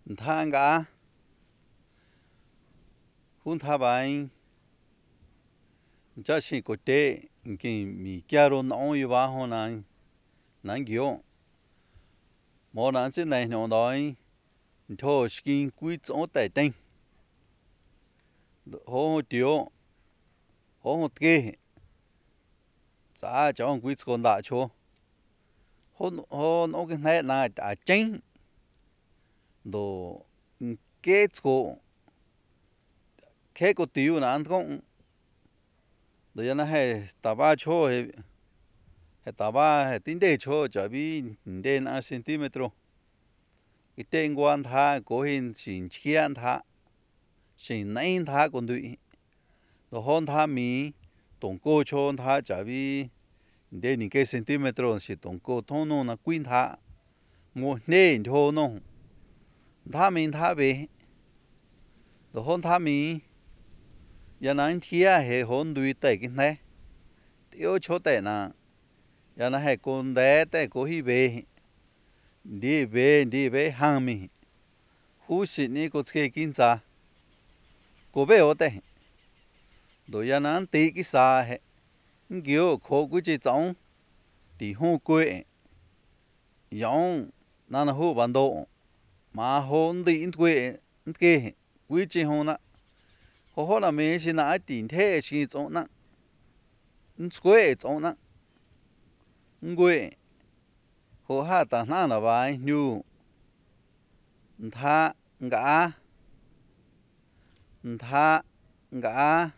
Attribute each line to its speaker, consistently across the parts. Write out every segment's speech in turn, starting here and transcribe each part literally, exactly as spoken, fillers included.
Speaker 1: thang cả hun tha bài chắc chỉ có thể cái mi kia rồi nó yêu ba hồ này nắng kiểu mỗi lần trên này nó nói thôi skin quý chỗ tại tinh hồ tiêu hồ kê giá cho quý chỗ đã cho hồ hồ nó cái này là đã chính đồ cái chỗ cái có tiêu là anh không rồi nó hay ta ba cho hay ta ba hay tính để cho cho bị đến năm centimet cái tên quan thà có hình xin chiên thà xin nén thà còn đuổi rồi hôn thà mi tổng cô cho thà cho bị đến những cái centimet thì tổng cô thôn nó là quyên thà một nền thôn nó thà mình thà về rồi hôn thà mi giờ này thì hệ hôn đuổi tới cái này tiêu cho tới na giờ này con đẻ tới có hi về đi về đi về hàng mi hú xin ní có cái kinh tế có về ở đây rồi giờ này tí cái啥hệ kiểu khó cái gì giống thì hôn quê giống nó là hú bản đồ mà hôn đi quê cái quý chỉ hôn á họ họ là mấy xin nói tiền thế xin giống nó quê giống nó quê họ hát ta nó là bài như tha ngã tha ngã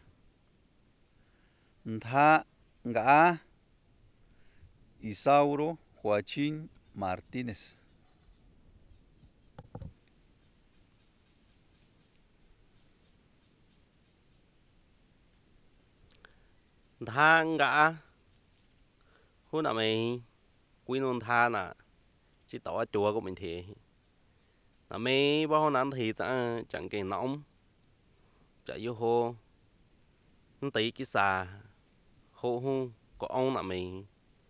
Speaker 1: tha ngã Isauro Joaquín Martínez
Speaker 2: tha ngã hôm nào mày quý nôn tha nè chỉ tỏ chùa của mình thì là mấy bao năm thì chẳng chẳng cái nóng chả vô hồ nó tí cái xà hồ hồ có ông là mình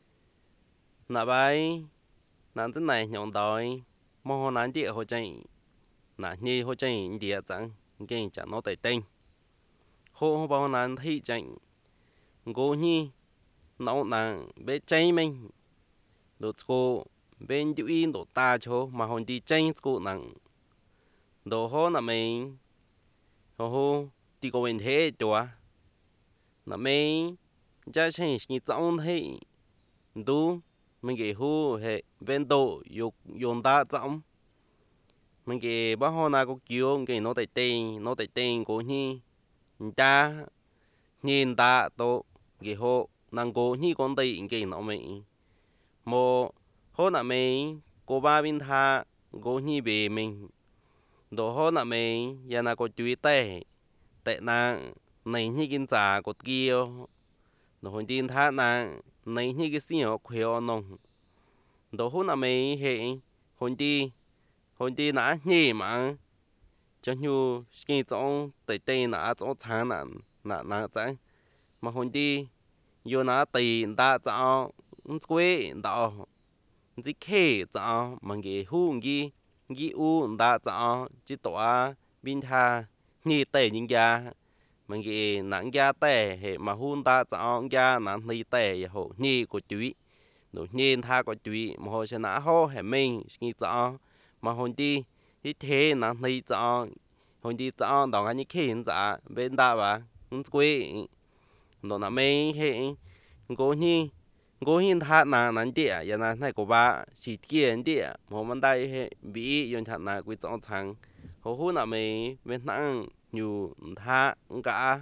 Speaker 2: là bài nàng真này nhọn đòi mà hồ nàng địa hồ chạy là như hồ chạy địa chẳng cái chẳng nó tệ tinh hồ hồ bao nàng thị chạy ngô nhi nó nàng bé cháy mình đồ cô bên chữ in đồ ta cho mà hồn đi cháy cô nàng đồ hồ là mình hồ hồ đi có bên thế chùa là mình cha chạy như giống thế đủ mình cái hồ hệ bên đồ dục dùng ta giống mình cái bao hồ nào có kiểu cái nó tại tên nó tại tên của nhi cha nhìn ta tổ cái hồ nàng cố nhi con tay cái nó mình mô hồ là mình cô ba bên tha cố nhi về mình đồ hồ là mình giờ nào có chú tệ tệ nàng này như cái giả của kia đồ hồn tin tha nàng này như cái gì ở khuya nông đồ hồ là mình hệ hồn đi hồn đi nã nhỉ mà cho như cái chỗ tệ tệ nã chỗ thang nã nã nã chẳng mà hồn đi vô nã tiền ta cho quê đó chỉ khe cho mà cái hu gì gì u ta cho chỉ tỏa bin tha nhị tệ những gia mà cái nặng gia tệ hệ mà hun ta cho gia nặng nhị tệ hộ nhị của chuối rồi nhìn tha của chuối mà hồi sẽ nã ho hệ mình nghĩ cho mà hồn đi thì thế nặng nhị cho hồn đi cho đó anh khe hiện ra bên ta và quê đó là mấy hệ cố nhi cố hin tha na nan địa ya na nai ko ba chỉ tiền địa mo man dai he bi yon chan na quy trong chang ho hu na me me nang nyu tha nga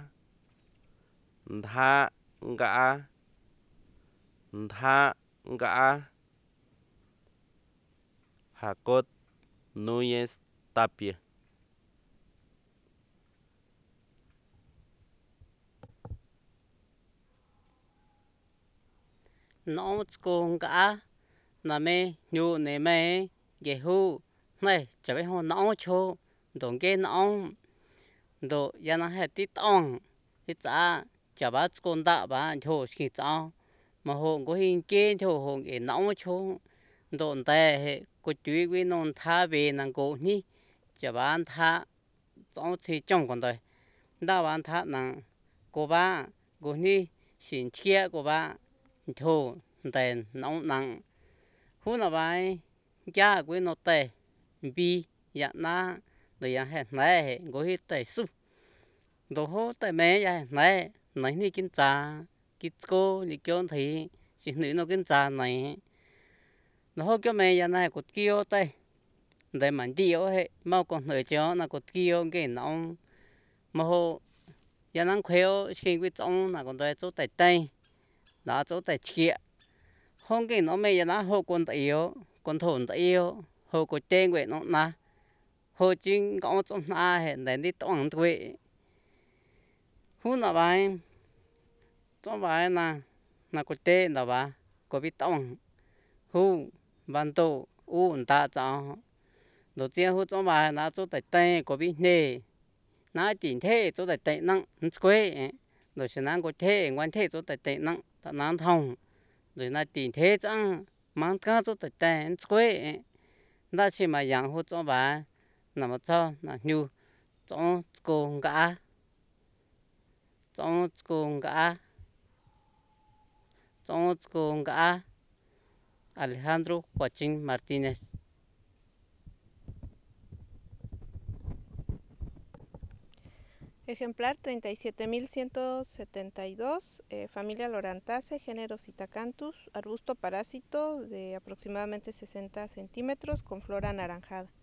Speaker 2: tha nga tha nga Hakot Núñez Tapia
Speaker 3: nó con cả là mẹ nhu nè mẹ ghé hu này chả biết hồ nó cho đồng cái nó đồ ya nó hay tít ong cái giá chả bắt con đã bà cho cái giá mà hồ có hình kia cho hồ cái nó cho đồ tè hệ có chú ý với non tha về nàng cổ ni chả bán thả trong chỉ trong còn đời đa bán thả nặng của ba của ni xin chia của ba thô đèn nóng nặng hú nào bài cha của nó tệ bi dạ na rồi ya hết này của hết tệ su đồ hố tệ mẹ ya này này ni kinh trà kinh cô ni kêu thì xin nữ nó kinh trà này nó hố kêu mẹ ya này của kêu tệ để mà điều hệ mau còn người cho nó có kêu cái nóng mà hồ ya năng khéo khi cái trong là còn đây chỗ tại tây đó chỗ tại chia không cái nó mày ya nó hồ còn tại yếu còn thôn tại yếu hồ có tên quệ nó na hồ chính có trong na hệ để đi toàn quệ hú nào bài trong bài na na có tên đó ba có biết toàn hú ban tổ u ta cho đầu tiên hú trong bài na chỗ tại tây có biết nè na chính thế chỗ tại tây năng quê rồi sẽ năng có thế quan thế chỗ tại tây năng ta năng thông rồi na chính thế chẳng mang cá chỗ tại tây quê na chỉ mà yang hú trong bài nằm ở cho na nhu trong cùng cả trong cùng cả trong cùng cả Alejandro Joaquín Martínez.
Speaker 4: Ejemplar treinta y siete mil ciento setenta y dos, eh, familia Lorantaceae, género Psittacanthus, arbusto parásito de aproximadamente sesenta centímetros con flor anaranjada.